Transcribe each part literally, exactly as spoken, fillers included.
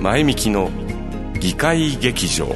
前みきの議会劇場。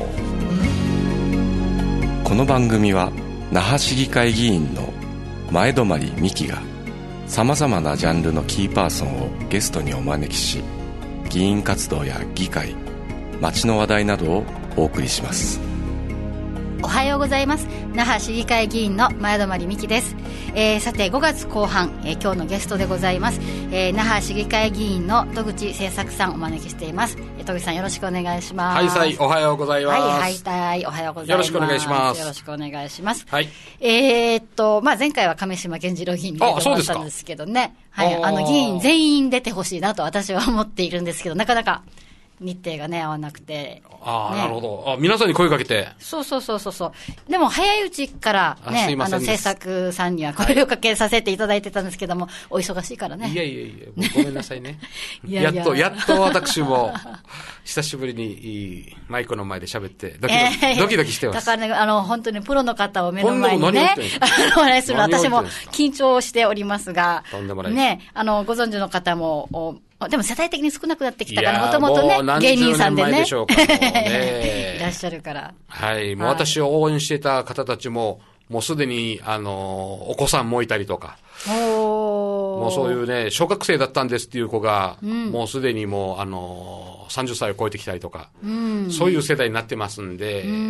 この番組は那覇市議会議員の前泊美樹がさまざまなジャンルのキーパーソンをゲストにお招きし、議員活動や議会、街の話題などをお送りします。 おはようございます。那覇市議会議員の前泊美樹です。えー、さてごがつこう半、えー、今日のゲストでございます、えー、那覇市議会議員の戸口政策さんをお招きしています。えー、戸口さんよろしくお願いします。 はい、はい、おはようございます。 はいはいはい、おはようございます。 よろしくお願いします。 よろしくお願いします。 はい。 えー、っとまあ前回は亀島健次郎議員に出てもらったんですけどね。はい、あの議員全員出てほしいなと私は思っているんですけど、なかなか日程がね合わなくて、 ああ、 ね、 なるほど。あ、皆さんに声かけて。 そうそうそうそうそう。でも早いうちからね、あ, あの制作さんには声をかけさせていただいてたんですけども、はい、お忙しいからね。 いやいやいや、もうごめんなさいね。いやいややっとやっと私も久しぶりにマイクの前で喋ってドキドキ、えー、ドキドキしてます。 だからね、あの本当にプロの方を目の前にねお話しする私も緊張しておりますが、 とんでもないね、あのご存知の方も。でも世代的に少なくなってきたから、もともとね、芸人さんでね。 でしょうかねいらっしゃるから。 はい。もう私を応援していた方たちも、もうすでに、あの、お子さんもいたりとか。 おもうそういうね、小学生だったんですっていう子が、うん、もうすでにもう、あの、さんじゅっさいを超えてきたりとか、うん、そういう世代になってますんで、うん、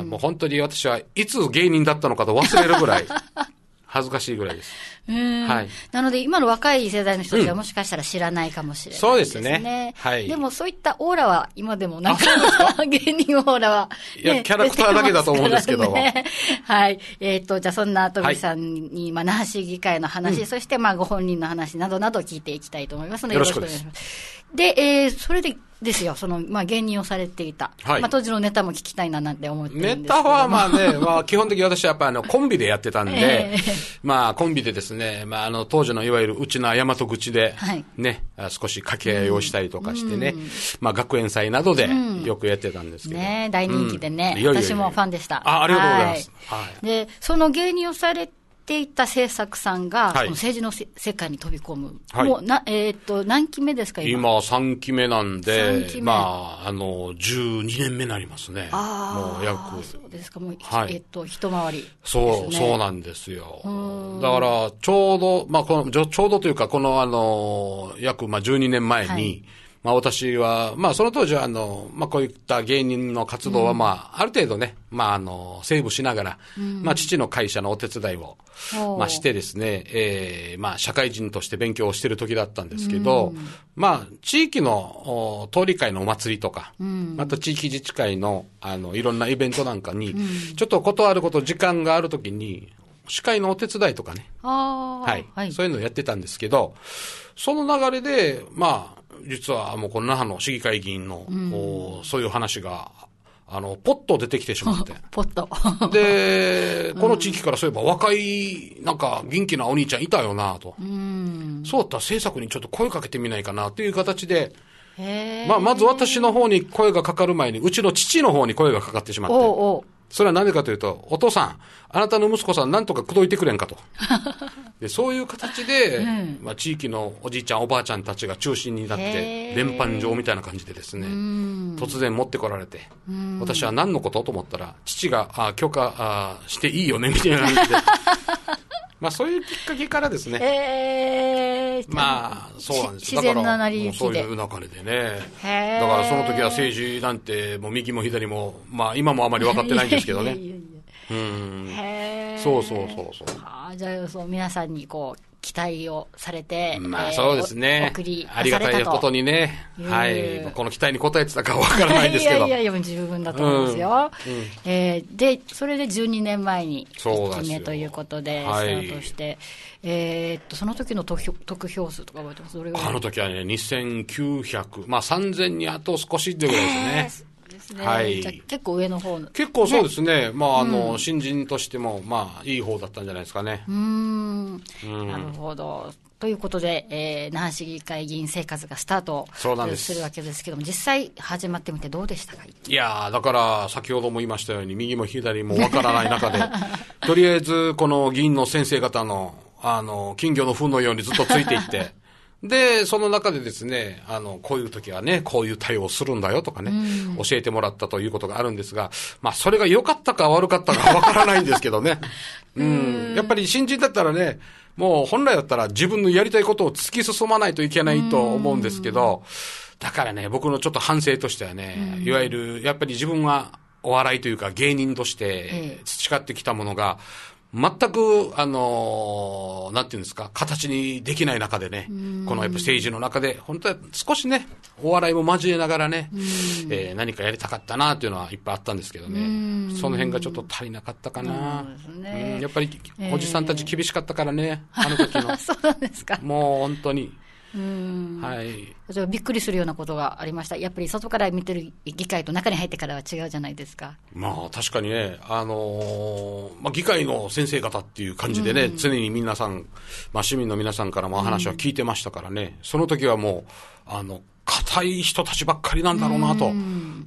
もう本当に私はいつ芸人だったのかと忘れるぐらい。恥ずかしいぐらいです。 はい。なので今の若い世代の人たちはもしかしたら知らないかもしれないですね。 そうですね。はい。 でもそういったオーラは今でもなんか芸人オーラは、 ね、いやキャラクターだけだと思うんですけど。 ね、はい。えっ、ー、とじゃあそんな戸口さんに、はい、まあ那覇市議会の話、うん、そしてまあご本人の話などなど聞いていきたいと思いますのでよろしくお願いします。で、えー、それでですよ、その、まあ、芸人をされていた。はい。まあ、当時のネタも聞きたいななんて思ってるんですけど。 ネタはまあね、まあ、基本的に私はやっぱりあの、コンビでやってたんで、えー、まあ、コンビでですね、まあ、あの、当時のいわゆるうちの大和口で、ね、はい、少し掛け合いをしたりとかしてね、うん、まあ、学園祭などでよくやってたんですけど。うん、ね、 大人気でね、うん、いやいやいや、私もファンでした。 あ、ありがとうございます。はい。 はい、で、その芸人をされて、ていた制作さんが、はい、その政治のせ世界に飛び込む、はい、もうな、えー、っと何期目ですか今。 今さんきめなんで、まああのじゅうにねんめになりますね。 あもう約そうですか、もう、はい、えー、っと一回り、ね、 そうそうなんですよ。だからちょうどまあこのちょうどというかこのあの約まあじゅうにねんまえに。はい、まあ私は、まあその当時はあの、まあこういった芸人の活動はまあある程度ね、まああの、セーブしながら、うん、まあ父の会社のお手伝いを、まあしてですね、えー、まあ社会人として勉強をしている時だったんですけど、うん、まあ地域の通り会のお祭りとか、うん、また地域自治会のあの、いろんなイベントなんかに、うん、ちょっと断ること時間がある時に、司会のお手伝いとかね、 あはい、はい、そういうのをやってたんですけど、その流れで、まあ、実はもうこの那覇の市議会議員の、うん、そういう話が、あの、ポッと出てきてしまって。 ポッと。 で、この地域からそういえば若い、なんか元気なお兄ちゃんいたよなと。うん、そうだったら政策にちょっと声かけてみないかなという形で、まあ、まず私の方に声がかかる前に、うちの父の方に声がかかってしまって。おうおう、それは何でかというと、お父さん、あなたの息子さんなんとか口説いてくれんかと。でそういう形で、うん、まあ、地域のおじいちゃんおばあちゃんたちが中心になって、連判状みたいな感じでですね、突然持ってこられて、私は何のことと思ったら、父があ許可あしていいよねみたいな感じで。まあそういうきっかけからですね。 えー、 まあそうなんです。 自然な成り行きで。 そういう流れでね。だからその時は政治なんてもう右も左もまあ今もあまり分かってないんですけどね。いやいやいや、うん、へー、そうそうそうそう。 あ、じゃあそう皆さんにこう期待をされて、 まあそうですね、 えー、送り出さありがたいことにね、はい、この期待に応えてたかわからないですけど。 いやいやいや十分だと思うんですよ。うんうん、えー、でそれでじゅうにねんまえにいっきめということでスタートして、はい、えー、っとその時の得票、得票数とか覚えてます？どれぐらい？ あの時はねにせんきゅうひゃく、まあさんぜんにあと少しってぐらいですね。 ですね、はい、じゃ結構上の方の結構そうですね、まああの、うん、新人としてもまあいい方だったんじゃないですかね。 うーん、うん、なるほど。ということで、えー、那覇市議会議員生活がスタートするわけですけども、実際始まってみてどうでしたか？ いやだから先ほども言いましたように右も左もわからない中でとりあえずこの議員の先生方のあの金魚の糞のようにずっとついていってで、その中でですね、あの、こういう時はね、こういう対応をするんだよとかね、うん、教えてもらったということがあるんですが、まあ、それが良かったか悪かったかわからないんですけどね。うん。やっぱり新人だったらね、もう本来だったら自分のやりたいことを突き進まないといけないと思うんですけど、だからね、僕のちょっと反省としてはね、いわゆる、やっぱり自分はお笑いというか芸人として培ってきたものが、全く、あのー、なんていうんですか、形にできない中でね、このやっぱステージの中で、本当は少しね、お笑いも交えながらね、えー、何かやりたかったなというのはいっぱいあったんですけどね、その辺がちょっと足りなかったかな。ね、うん、やっぱり、おじさんたち厳しかったからね、えー、あの時の。 そうなんですか。 もう本当に。 うん、はい、びっくりするようなことがありました。やっぱり外から見てる議会と中に入ってからは違うじゃないですか。 まあ確かにね、あのーまあ、議会の先生方っていう感じでね、うん、常に皆さん、まあ、市民の皆さんからも話は聞いてましたからね、うん、その時はもうあの固い人たちばっかりなんだろうなと、うん、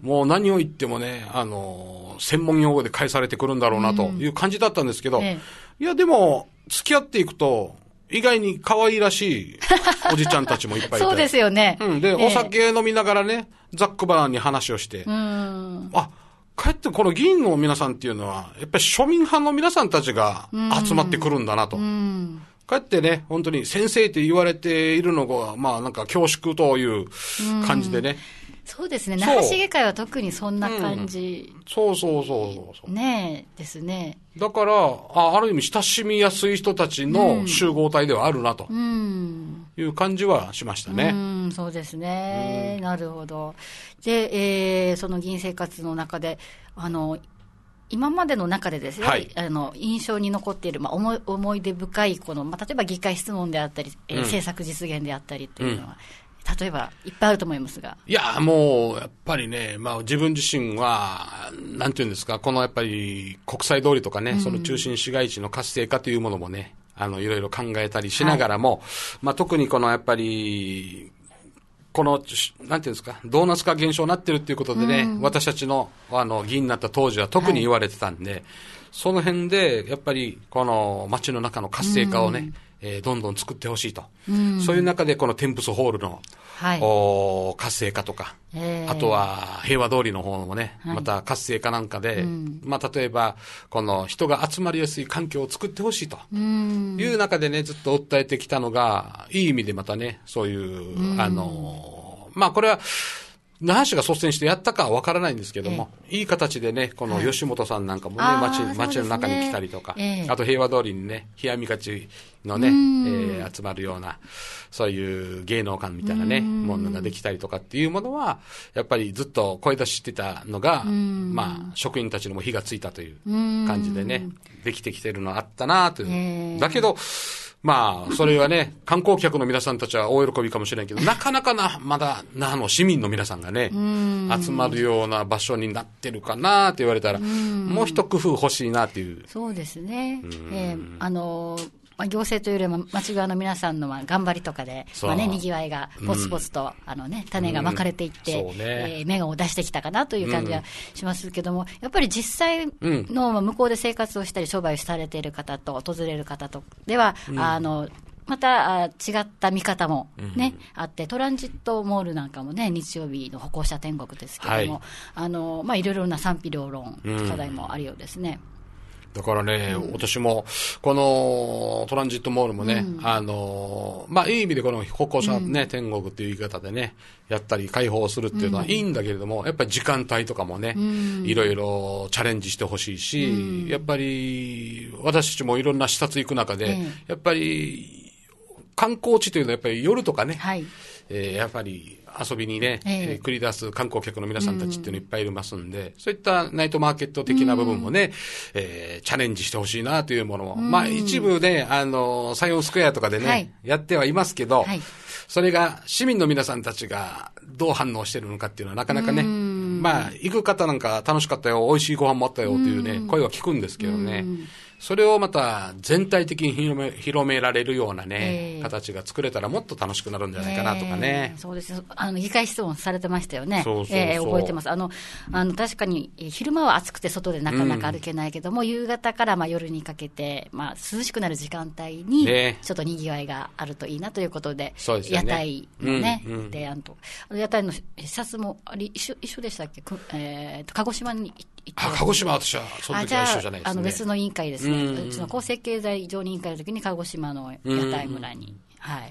もう何を言ってもね、あのー、専門用語で返されてくるんだろうなという感じだったんですけど、うん、ええ、いやでも付き合っていくと意外に可愛らしいおじちゃんたちもいっぱいいて。 そうですよね。 うん。で、えー、お酒飲みながらね、ざっくばらんに話をして。うん。あ、かえってこの議員の皆さんっていうのは、やっぱり庶民派の皆さんたちが集まってくるんだなと。うん。かえってね、本当に先生って言われているのが、まあなんか恐縮という感じでね。うん、 そうですね。那覇市議会は特にそんな感じ、 うん。そうそうそうそう。 ねえ、ですね。 だから、あ、ある意味親しみやすい人たちの集合体ではあるなという感じはしましたね。 うん、うん、そうですね、うん。なるほど。で、えー、その議員生活の中で、あの、今までの中でですね、はい、あの印象に残っている、まあ、思い、思い出深いこの、まあ、例えば議会質問であったり、えーうん、政策実現であったりというのは、うん、例えばいっぱいあると思いますが。 いや、もうやっぱりね、まあ、自分自身はなんていうんですか、このやっぱり国際通りとかね、うん、その中心市街地の活性化というものもね、あのいろいろ考えたりしながらも、はい、まあ、特にこのやっぱりこの、なんていうんですか、ドーナツ化現象になってるっていうことでね、うん、私たちの、あの、議員になった当時は特に言われてたんで、はい、その辺で、やっぱり、この街の中の活性化をね、うん、えー、どんどん作ってほしいと、うん。そういう中で、このテンプスホールの、はい、お活性化とか、えー、あとは平和通りの方もね、はい、また活性化なんかで、うん、まあ例えば、この人が集まりやすい環境を作ってほしいという中でね、ずっと訴えてきたのが、いい意味でまたね、そういう、うん、あの、まあこれは、那覇市が率先してやったかはわからないんですけども、ええ、いい形でね、この吉本さんなんかもね、はい、街、街の中に来たりとか、ええ、あと平和通りにね、冷やみ勝ちのね、えー、集まるような、そういう芸能館みたいなね、ものができたりとかっていうものは、やっぱりずっと声出ししてたのが、まあ、職員たちにも火がついたという感じでね、できてきてるのあったなという。えー、だけど、まあ、それはね、観光客の皆さんたちは大喜びかもしれないけど、なかなかな、まだ、な、あの、市民の皆さんがね、集まるような場所になってるかなって言われたら、もう一工夫欲しいなっていう。 そうですね。えー、あのー、まあ、行政というよりも町側の皆さんのまあ頑張りとかで、まあね、賑わいがポツポツと、うん、あのね、種がまかれていって、うんねえー、芽を出してきたかなという感じがしますけども、うん、やっぱり実際の向こうで生活をしたり商売をされている方と訪れる方とでは、うん、あのまた違った見方もね、うん、あって、トランジットモールなんかもね、日曜日の歩行者天国ですけども、はい、あのまあいろいろな賛否両論課題もあるようですね。うんだからね、うん、私も、このトランジットモールもね、うん、あの、まあ、いい意味でこの歩行者ね、うん、天国っていう言い方でね、やったり開放するっていうのはいいんだけれども、やっぱり時間帯とかもね、うん、いろいろチャレンジしてほしいし、うん、やっぱり、私たちもいろんな視察行く中で、うん、やっぱり、観光地というのはやっぱり夜とかね、はい、えー、やっぱり、遊びにね、えー、繰り出す観光客の皆さんたちっていうのいっぱいいますんで、うん、そういったナイトマーケット的な部分もね、うん、えー、チャレンジしてほしいなというものも、うん、まあ一部ね、あの、サイオンスクエアとかでね、はい、やってはいますけど、はい、それが市民の皆さんたちがどう反応してるのかっていうのはなかなかね、うん、まあ行く方なんか楽しかったよ、美味しいご飯もあったよというね、うん、声は聞くんですけどね、うん、 それをまた全体的に広め、広められるようなね、 えー、 形が作れたらもっと楽しくなるんじゃないかなとかね。 えー、そうです。あの、議会質問されてましたよね。 そうそうそう、 えー、覚えてます。あの、あの、確かに、昼間は暑くて外でなかなか歩けないけども、うん、夕方からまあ夜にかけて、まあ涼しくなる時間帯に、ちょっと賑わいがあるといいなということで、 そうですよね、 屋台のね、 うんうん、 提案と、屋台の視察もあれ一緒、一緒でしたっけ、えー、と鹿児島に行って、 あ、鹿児島は私はその時は一緒じゃないですね。 あの別の委員会ですね、 うんうん、 うちの厚生経済常任委員会の時に鹿児島の屋台村に、うんうん、はい、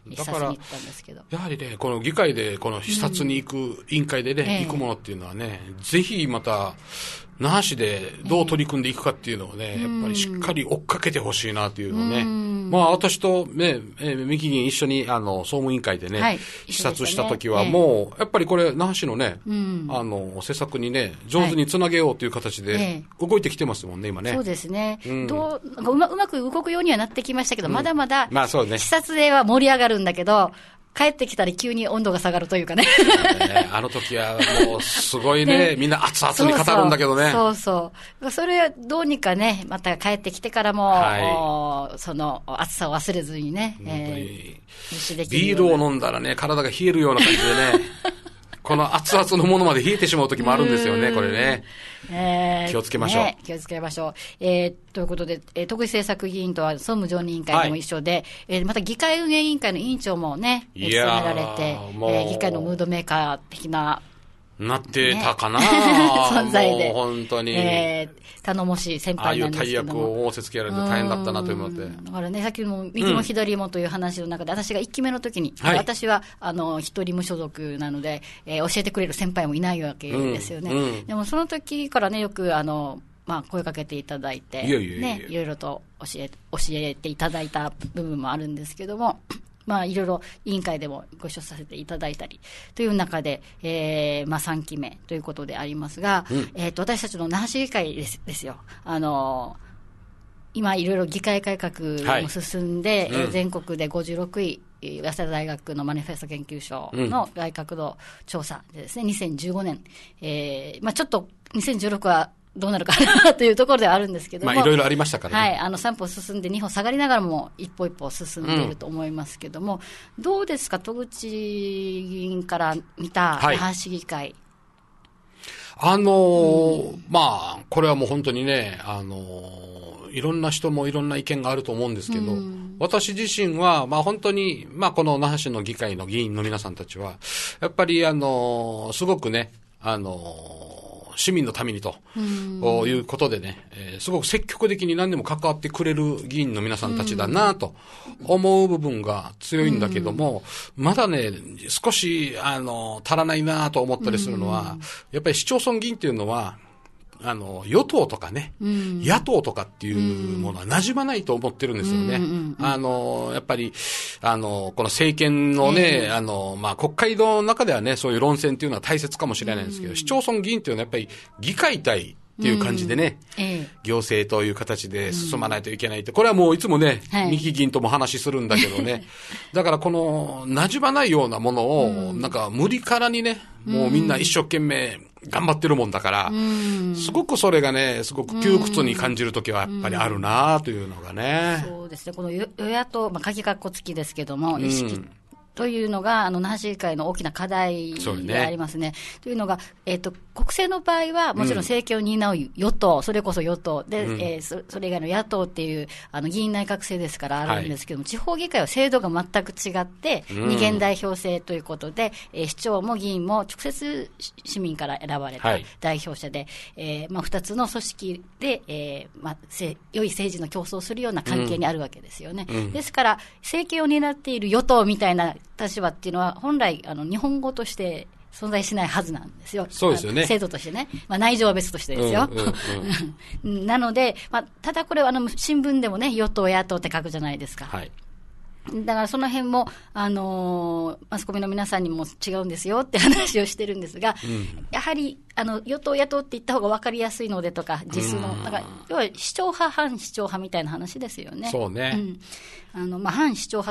視察に行ったんですけど、 やはりね、この議会でこの視察に行く委員会でね、うん、行くものっていうのはね、ぜひまた那覇市でどう取り組んでいくかっていうのをね、えー、やっぱりしっかり追っかけてほしいなっていうのをね、まあ私とね、えー、三木議員一緒にあの総務委員会でね、はい、視察した時はもう、えー、やっぱりこれ那覇市のね、うん、あの施策にね上手につなげようという形で動いてきてますもんね、今ね。 そうですね。うん、どううまうまく動くようにはなってきましたけど、うん、まだまだ、 まあそうね、 視察では盛り上がるんだけど。帰ってきたら急に温度が下がるというかね。 ね、あの時はもうすごいね、ね、みんな熱々に語るんだけどね。 そうそう。それどうにかね、また帰ってきてからも、はい、その暑さを忘れずにね、えー、ビールを飲んだらね、体が冷えるような感じでね。この熱々のものまで冷えてしまう時もあるんですよね、これね。えー、気をつけましょう。ね、 気をつけましょう。えー、ということで、えー、特異政策議員とは総務常任委員会でも一緒で、はい、えー、また議会運営委員会の委員長もね、務められて、えー、議会のムードメーカー的な、 なってたかな、 ね、存在で。 もう本当に。 えー、頼もしい先輩なんですけども。 ああいう大役を仰せつけられて大変だったなと思って。 だからね、さっきも右も左もという話の中で、うん、私が一期目の時に、はい、私は、あの、一人無所属なので、えー、教えてくれる先輩もいないわけですよね。うんうん、でもその時からね、よく、あの、まあ、声かけていただいて、いやいやいやね、いろいろと教え、教えていただいた部分もあるんですけども、まあ、いろいろ委員会でもご一緒させていただいたりという中で、えー、まあさんきめということでありますが、うん、えーと、私たちの那覇市議会です、ですよ。あのー、今いろいろ議会改革も進んで、はい、うん、全国でごじゅうろくい、早稲田大学のマニフェスト研究所の外角度調査でですね、にせんじゅうごねん、えー、まあちょっとにせんじゅうろくはどうなるかなというところではあるんですけども、 まあいろいろありましたからね。 はい、あのさん歩進んでに歩下がりながらも一歩一歩進んでいると思いますけども、うん、どうですか、戸口議員から見た那覇市議会。はい、 あのーうん、まあこれはもう本当にね、あのー、いろんな人もいろんな意見があると思うんですけど、うん、私自身はまあ本当にまあこの那覇市の議会の議員の皆さんたちはやっぱりあのー、すごくね、あのー市民のためにということでね、えー、すごく積極的に何でも関わってくれる議員の皆さんたちだなと思う部分が強いんだけども、まだね、少し、あの、足らないなと思ったりするのは、やっぱり市町村議員っていうのは、あの、与党とかね、うん、野党とかっていうものは馴染まないと思ってるんですよね。うんうんうん、あの、やっぱり、あの、この政権のね、えー、あの、まあ、国会の中ではね、そういう論戦っていうのは大切かもしれないんですけど、うん、市町村議員っていうのはやっぱり議会対っていう感じでね、うんええ、行政という形で進まないといけないって、これはもういつもね、はい、三木議員とも話するんだけどね、だからこの馴染まないようなものを、なんか無理からにね、もうみんな一生懸命頑張ってるもんだから、すごくそれがね、すごく窮屈に感じるときはやっぱりあるなというのがね。 そうですね、この与野党、まあ、鍵括弧付きですけども、意識というのが、あの、那覇市議会の大きな課題でありますね。というのが、えっと、国政の場合は、もちろん政権を担う与党、うん、それこそ与党で、うん、えー、そ, それ以外の野党っていう、あの、議員内閣制ですからあるんですけども、はい、地方議会は制度が全く違って、うん、二元代表制ということで、えー、市長も議員も直接市民から選ばれた代表者で、はい、えー、まあ、二つの組織で、えー、まあ、せ良い政治の競争をするような関係にあるわけですよね。うん、ですから、政権を担っている与党みたいな立場っていうのは本来あの日本語として存在しないはずなんですよ。 そうですよね。 制度としてね。まあ内情は別としてですよ。うんうんうん、なので、まあ、ただこれはあの新聞でもね、与党野党って書くじゃないですか。はい。だからその辺も、あのー、マスコミの皆さんにも違うんですよって話をしてるんですが、うん、やはり、あの、与党野党って言った方が分かりやすいのでとか、実質の、なんか、要は市長派、反市長派みたいな話ですよね。 そうね。 うん。あの、まあ、反市長派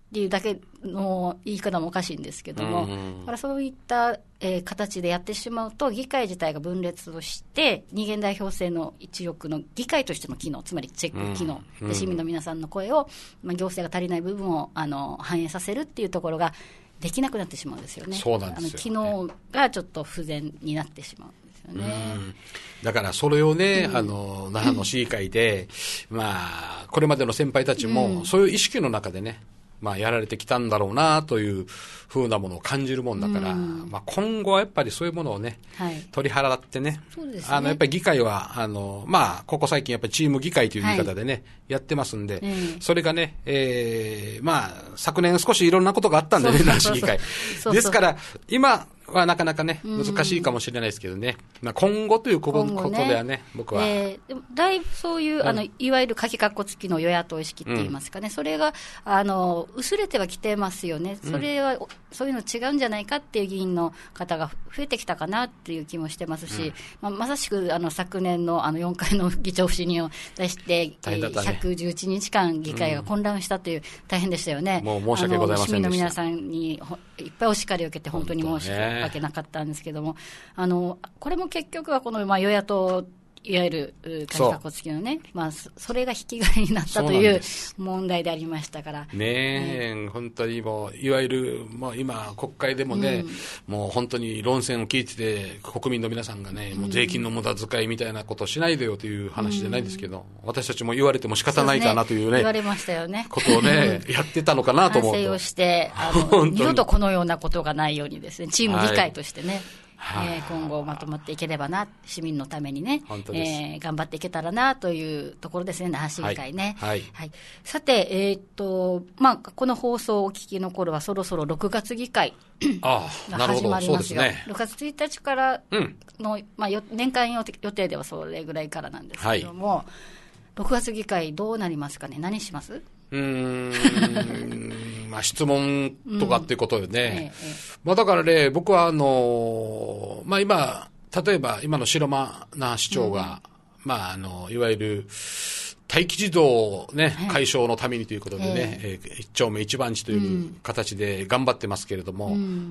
っていうだけの言い方もおかしいんですけども、うん、だからそういった、えー、形でやってしまうと議会自体が分裂をして二元代表制の一翼の議会としての機能、つまりチェック機能、うん、で市民の皆さんの声を、まあ、行政が足りない部分をあの反映させるっていうところができなくなってしまうんですよね。 そうなんですよね。 あの機能がちょっと不全になってしまう。ね、 うん、だからそれをね、うん、あの那覇の市議会で、うん、まあこれまでの先輩たちもそういう意識の中でね、まあやられてきたんだろうなというふうなものを感じるもんだから、うん、まあ今後はやっぱりそういうものをね、はい、取り払ってね、 そうですね、 あのやっぱり議会はあのまあここ最近やっぱりチーム議会という言い方でね、はい、やってますんで、うん、それがね、えー、まあ昨年少しいろんなことがあったんでね、那覇市議会ですから今はなかなかね難しいかもしれないですけどね、うん、まあ、今後ということではね、ね僕は、 えー、でもだいぶそういう、うん、あのいわゆるかきかっこ付きの与野党意識って言いますかね、うん、それがあの薄れてはきてますよね。それは、うん、そういうの違うんじゃないかっていう議員の方が増えてきたかなっていう気もしてますし、うん、まあ、まさしくあの昨年 の, あのよんかいの議長不信任を出して、ね、ひゃくじゅういちにちかん議会が混乱したという、うん、大変でしたよね。 もう申し訳ございませんでした。市民の皆さんにいっぱいお叱りを受けて本当に申し訳なかったんですけども、あのこれも結局はこの、まあ、与野党いわゆるかきかっこ付きのね、まあ、それが引き金になったという問題でありましたからねえ、うん、本当にもういわゆるもう今国会でもね、うん、もう本当に論戦を聞いてて国民の皆さんがね、もう税金の無駄遣いみたいなことをしないでよという話じゃないですけど、うん、私たちも言われても仕方ないかなというね、 言われましたよね、 ことをねやってたのかなと思うと、 反省をしてあの二度とこのようなことがないようにですね、チーム議会としてね、はい、えー、今後まとまっていければな、市民のためにね、えー、頑張っていけたらなというところですね、那覇市議会ね。はいはいはい、さて、えーっとまあ、この放送をお聞きの頃はそろそろろくがつ議会が始まりますよ。ね、ろくがつついたちからの、うん、まあ、年間予定ではそれぐらいからなんですけども、はい、ろくがつ議会どうなりますかね。何します？ うーんまあ、質問とかっていうことでね、うんええまあ、だからね、僕はあの、まあ、今例えば今の白間那覇市長が、うんまあ、あのいわゆる待機児童、ね、解消のためにということでね、えー、一丁目一番地という形で頑張ってますけれども、うん、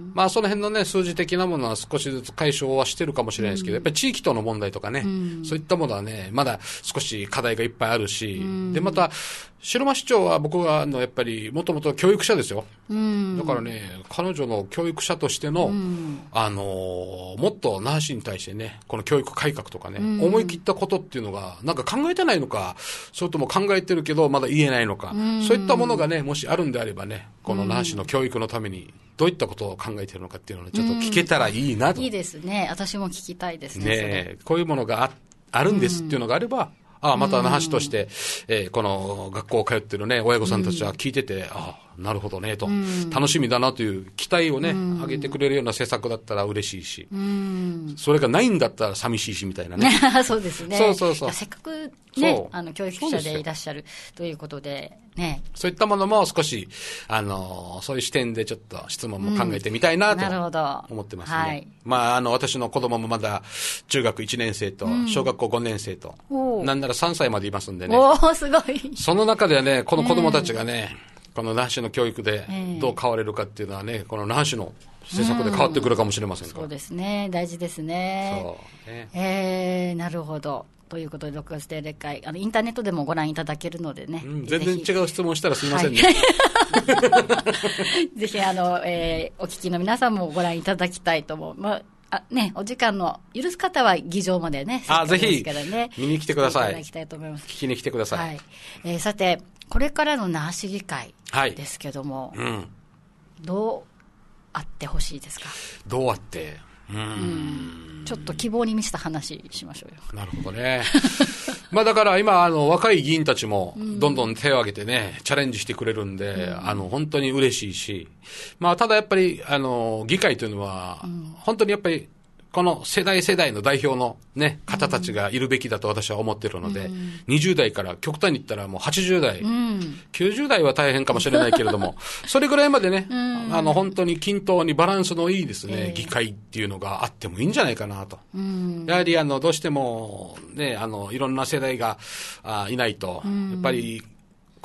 まあその辺のね、数字的なものは少しずつ解消はしてるかもしれないですけど、うん、やっぱり地域との問題とかね、うん、そういったものはね、まだ少し課題がいっぱいあるし、うん、で、また、白間市長は僕はあのやっぱりもともと教育者ですよ、うん、だからね彼女の教育者としての、うん、あのもっと那覇市に対してねこの教育改革とかね、うん、思い切ったことっていうのがなんか考えてないのかそれとも考えてるけどまだ言えないのか、うん、そういったものがねもしあるんであればねこの那覇市の教育のためにどういったことを考えているのかっていうのをちょっと聞けたらいいなと、 うん、いいですね。私も聞きたいです ね, ねこういうものが あ, あるんですっていうのがあれば、うんああまた那覇市として、えー、この学校を通ってるね親御さんたちは聞いてて、うん、ああなるほどねと、うん、楽しみだなという期待をね、うん、上げてくれるような施策だったら嬉しいし、うん、それがないんだったら寂しいしみたいなねそうですね。 そうそうそう。 せっかくねあの教育者でいらっしゃるということでね、 そういったものも少しあのそういう視点でちょっと質問も考えてみたいなと思ってますね、うんはい、まああの私の子供もまだ中学いちねん生と小学校ごねん生と、うん、なんならさんさいまでいますんでね。 おーすごい。 その中ではねこの子供たちがね、えー、この那覇市の教育でどう変われるかっていうのはねこの那覇市の政策で変わってくるかもしれませんから、 うん、そうですね大事ですね。そうね、えー、なるほど。ということでろくがつ定例会あのインターネットでもご覧いただけるのでね、うん、 全然違う質問したらすみませんね、 はい、ぜひあの、えー、お聞きの皆さんもご覧いただきたいと思う、まあね、お時間の許す方は議場までねあぜひ見に来てください。 いただきたいと思います。 聞きに来てください、 はいえー、さてこれからの那覇市議会ですけども、はいうん、どうあってほしいですか。 どうあってうーんうんちょっと希望に満ちた話しましょうよ。 なるほどねまあだから今あの若い議員たちもどんどん手を挙げてね、うん、チャレンジしてくれるんで、うん、あの本当に嬉しいし、まあただやっぱりあの議会というのは、うん、本当にやっぱりこの世代世代の代表のね方たちがいるべきだと私は思っているので、うん、にじゅう代から極端に言ったらもうはちじゅう代、うん、きゅうじゅう代は大変かもしれないけれどもそれぐらいまでね、うん、あの本当に均等にバランスのいいですね、えー、議会っていうのがあってもいいんじゃないかなと、うん、やはりあのどうしてもねあのいろんな世代があいないと、うん、やっぱり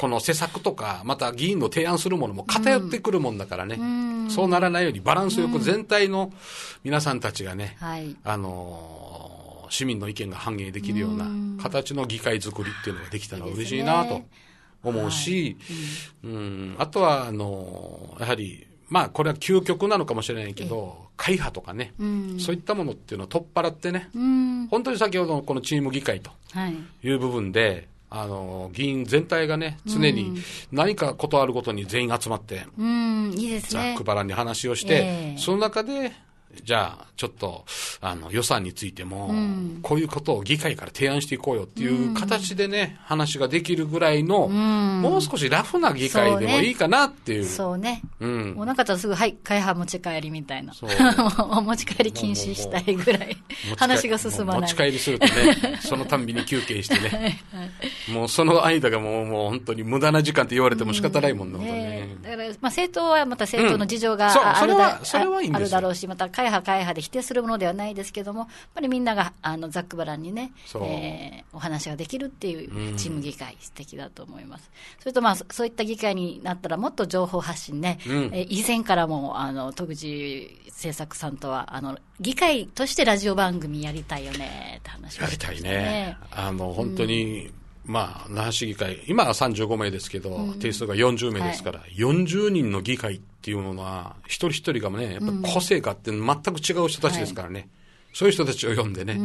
この施策とか、また議員の提案するものも偏ってくるもんだからね、うん、そうならないようにバランスよく全体の皆さんたちがね、うん、あのー、市民の意見が反映できるような形の議会作りっていうのができたら嬉しいなと思うし、はい、うんうん、あとは、あのー、やはり、まあ、これは究極なのかもしれないけど、会派とかね、うん、そういったものっていうのを取っ払ってね、うん、本当に先ほどのこのチーム議会という部分で、はい、あの議員全体がね、常に何かことあるごとに全員集まって、 うん、いいですね、 ざっくばらんに話をして、えー、その中で、じゃあちょっとあの予算についても、うん、こういうことを議会から提案していこうよっていう形でね、うん、話ができるぐらいの、うん、もう少しラフな議会でもいいかなっていう。 そうね。うん、もうなかったらすぐ、はい、会派持ち帰りみたいな。そう持ち帰り禁止したいぐらい、話が進まない。 持ち帰りするとね、そのたんびに休憩してね、はい、もうその間がもう、もう本当に無駄な時間って言われても仕方ないもんな、うんねね、だから、まあ、政党はまた政党の事情があるだろうし、また会派会派で否定するものではないですけども、やっぱりみんながあのざっくばらんにね、えー、お話ができるっていうチーム議会、素敵だと思います。それとまあそういった議会になったらもっと情報発信ね、うん、えー、以前からもあの戸口政策さんとはあの議会としてラジオ番組やりたいよねって話をしてましたね。 やりたいね。あの本当に、うん、まあ、那覇市議会、今はさんじゅうごめいですけど、うん、定数がよんじゅうめいですから、はい、よんじゅうにんの議会っていうのは、一人一人がね、やっぱ個性があって全く違う人たちですからね、はい、そういう人たちを呼んでね、うん、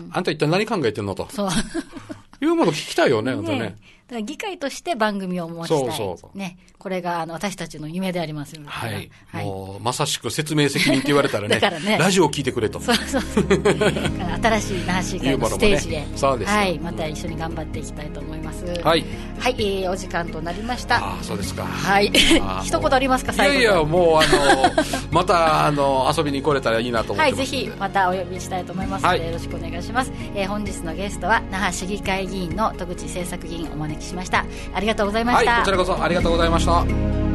あんた一体何考えてんのと。そういうもの聞きたいよね、本当ね。 だから議会として番組を持ちたい。そうそう。ね。これがあの私たちの夢でありますよね。 はい。はい、もう、まさしく説明責任って言われたらね、だからねラジオを聞いてくれと。そうそうそう。 新しい那覇市議会のステージで、ね、 そうです。 はい。また一緒に頑張っていきたいと思います。はい。はい、えー、お時間となりました。 ああ、そうですか。 はい。一言ありますか、最後。 いやいや、もう、あの、また、あの、遊びに来れたらいいなと思ってます。 はい、ぜひ、またお呼びしたいと思いますので、はい、よろしくお願いします。えー、本日のゲストは、那覇市議会議員の戸口政策議員をお招きしました。ありがとうございました。 はい、こちらこそありがとうございました。